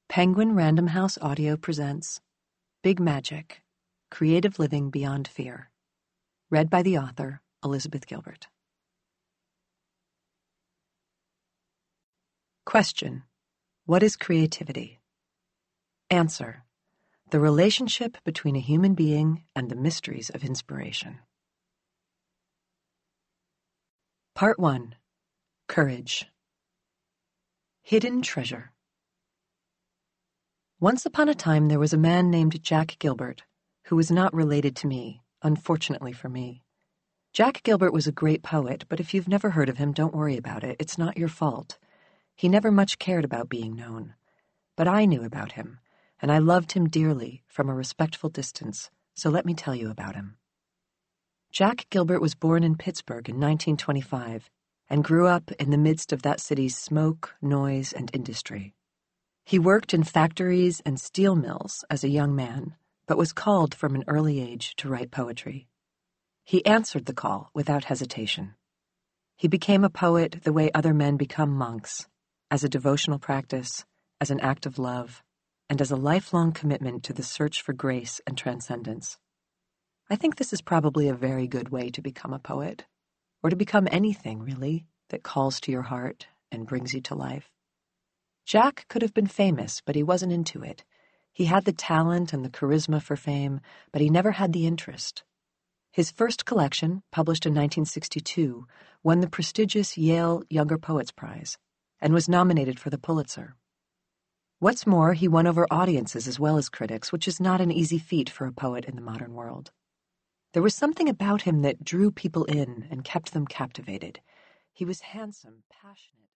Penguin Random House Audio presents Big Magic, Creative Living Beyond Fear. Read by the author, Elizabeth Gilbert. Question: what is creativity? Answer: the relationship between a human being and the mysteries of inspiration. Part 1. Courage. Hidden treasure. Once upon a time there was a man named Jack Gilbert, who was not related to me, unfortunately for me. Jack Gilbert was a great poet, but if you've never heard of him, don't worry about it. It's not your fault. He never much cared about being known. But I knew about him, and I loved him dearly from a respectful distance, so let me tell you about him. Jack Gilbert was born in Pittsburgh in 1925 and grew up in the midst of that city's smoke, noise, and industry. He worked in factories and steel mills as a young man, but was called from an early age to write poetry. He answered the call without hesitation. He became a poet the way other men become monks, as a devotional practice, as an act of love, and as a lifelong commitment to the search for grace and transcendence. I think this is probably a very good way to become a poet, or to become anything, really, that calls to your heart and brings you to life. Jack could have been famous, but he wasn't into it. He had the talent and the charisma for fame, but he never had the interest. His first collection, published in 1962, won the prestigious Yale Younger Poets Prize and was nominated for the Pulitzer. What's more, he won over audiences as well as critics, which is not an easy feat for a poet in the modern world. There was something about him that drew people in and kept them captivated. He was handsome, passionate.